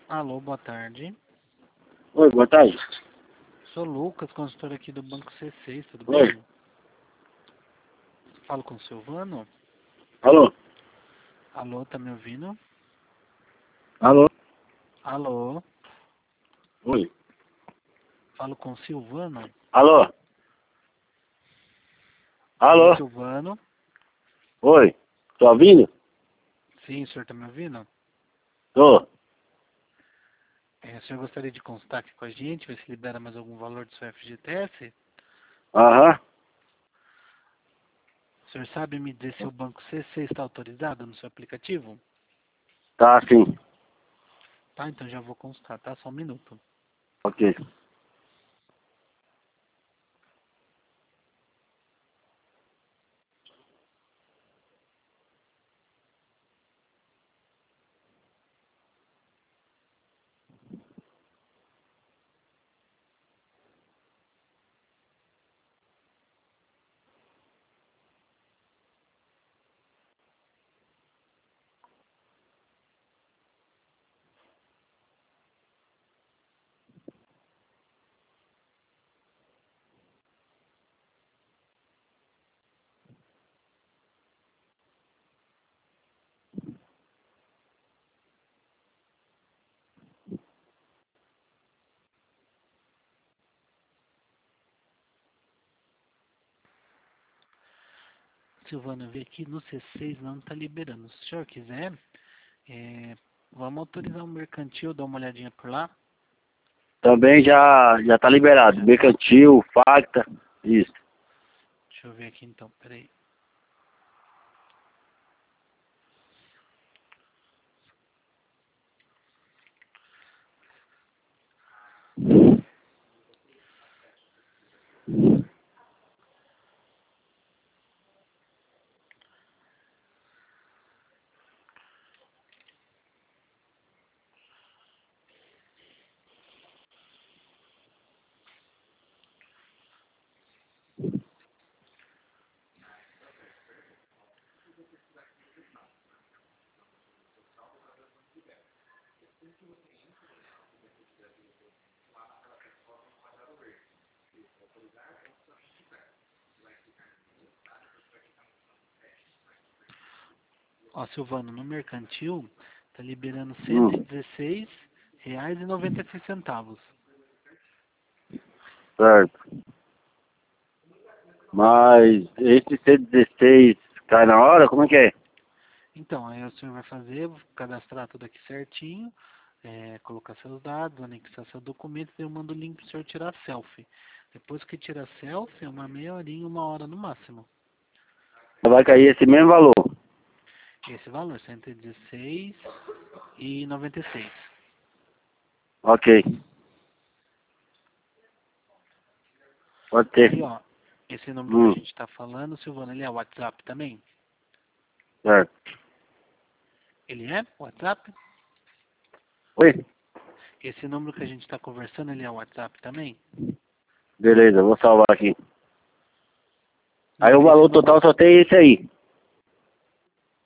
Alô, boa tarde. Oi, boa tarde. Sou Lucas, consultor aqui do Banco C6, tudo Oi. bem? Falo com o Silvano. Alô? Alô, tá me ouvindo? Alô? Alô, Oi. falo com o Silvano. Alô? Alô, Alô? Silvano. Oi. Tô ouvindo? Sim, o senhor tá me ouvindo? Tô. O senhor gostaria de consultar aqui com a gente, ver se libera mais algum valor do seu FGTS? Aham. O senhor sabe me dizer se o Banco C6 está autorizado no seu aplicativo? Tá sim. Tá, então já vou consultar, tá? Só um minuto. Ok. Silvano, eu vi aqui no C6 não está liberando. Se o senhor quiser, vamos autorizar o mercantil, dar uma olhadinha por lá. Também já tá liberado. Mercantil, facta. Isso. Deixa eu ver aqui então, peraí. Ó, Silvano, no mercantil tá liberando R$ 116,96. Certo. Mas esse C16 cai na hora? Como é que é? Então, aí o senhor vai fazer, cadastrar tudo aqui certinho, colocar seus dados, anexar seu documento, daí eu mando o link pro senhor tirar selfie. Depois que tira selfie, é uma meia horinha, 1 hora no máximo. Vai cair esse mesmo valor. Esse valor, R$ 116,96. Ok. Pode ter. Aí, ó, esse número que a Hum. gente tá falando, Silvano, ele é WhatsApp também? Certo. Ele é WhatsApp? Oi? Esse número que a gente tá conversando, ele é WhatsApp também? Beleza, vou salvar aqui. Aí o Não, esse valor número... total só tem esse aí.